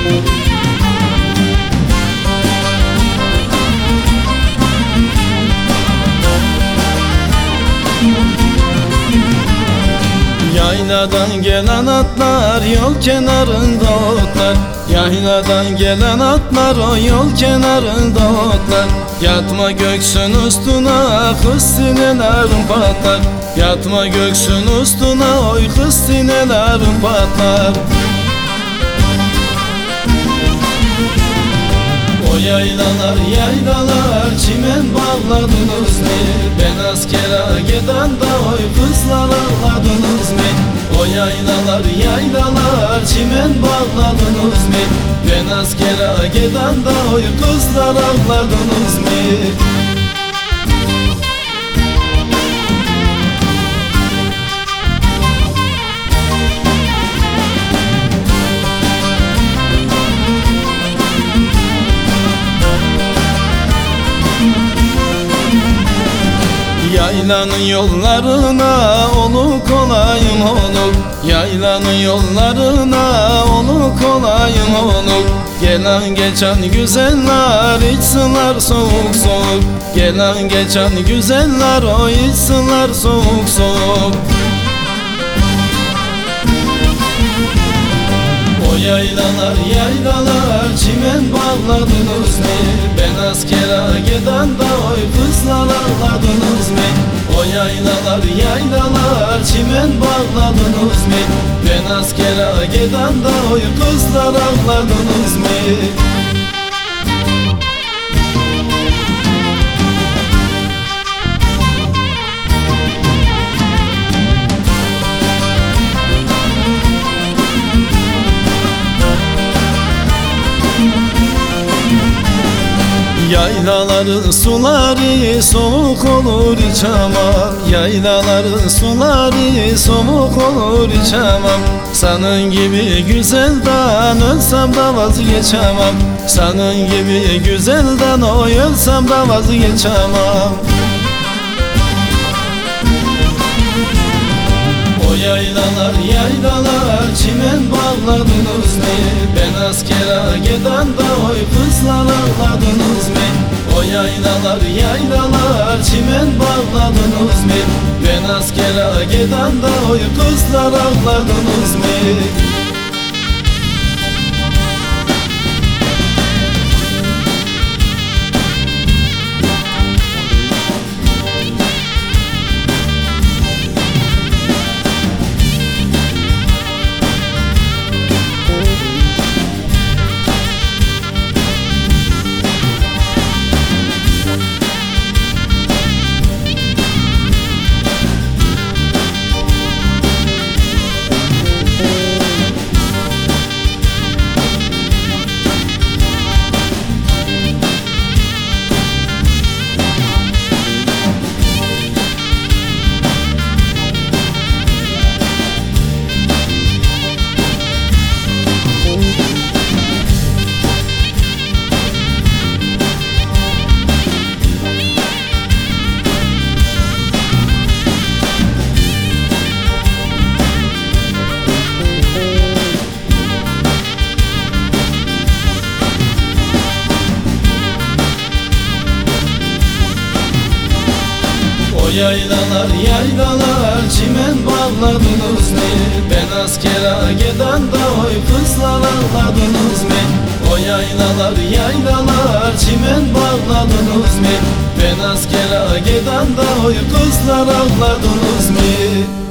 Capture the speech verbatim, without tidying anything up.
Yayladan gelen atlar yol kenarında otlar. Yayladan gelen atlar o yol kenarında otlar. Yatma göksün üstüne kız sinelerin patlar. Yatma göksün üstüne oy kız sinelerin patlar. O yaylalar yaylalar çimen bağladınız mı? Ben askere giden de oy kızlar ağladınız mı? O yaylalar yaylalar çimen bağladınız mı? Ben askere giden de oy kızlar ağladınız mı? Yaylanın yollarına oluk olayım oluk. Yaylanın yollarına oluk olayım oluk. Gelen geçen güzeller içsinler soğuk soğuk. Gelen geçen güzeller o içsinler soğuk soğuk. O yaylalar yaylalar çimen bağladınız mı? Ben askere giden de oy kızlar ağladınız mı? O yaylalar yaylalar çimen bağladınız mı? Ben askere giden de oy kızlar ağladınız mı? Yaylaların suları soğuk olur içemem. Yaylaların suları soğuk olur içemem. Senin gibi güzelden ölsem de vazgeçemem. Senin gibi güzelden o ölsem de vazgeçemem. O yaylalar yaylalar çimen bağladınız mı? Ben askere giden de oy kızlar ağladınız mı? O yaylalar yaylalar çimen bağladınız mı? Ben askere giden de oy kızlar ağladınız mı? O yaylalar yaylalar çimen bağladınız mı? Ben askere giden de oy kızlar ağladınız mı? O yaylalar yaylalar çimen bağladınız mı? Ben askere giden de oy kızlar ağladınız mı?